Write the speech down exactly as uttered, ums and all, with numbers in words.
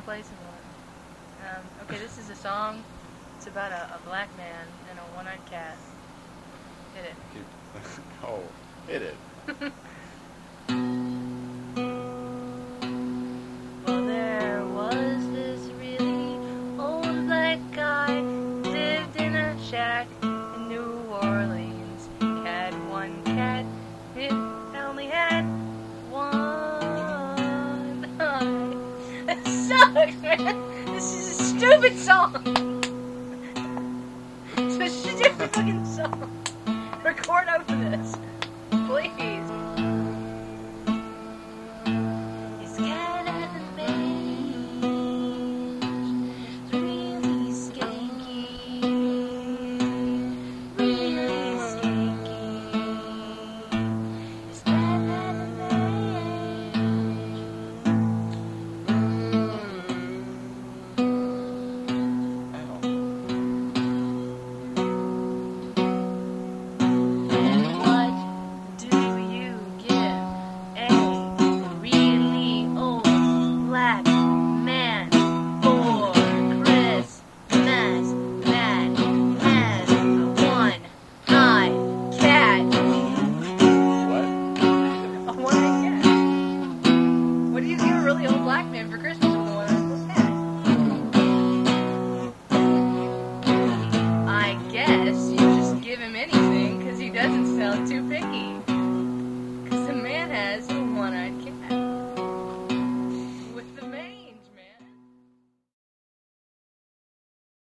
to play some more. Um, okay, this is a song. It's about a, a black man and a one-eyed cat. Hit it. Oh, hit it. Well, there was this really old black guy who lived in a shack in New Orleans. He had one cat. It only had one eye. That sucks, man. This is a stupid song. It's a stupid fucking song. Record over this, please. His cat at the bench is really skanky, really skanky. His cat at the bench. What do you give a really old black man for Christmas that has a one-eyed cat? What? A one-eyed cat. What do you give a really old black man for Christmas with a one-eyed cat? I guess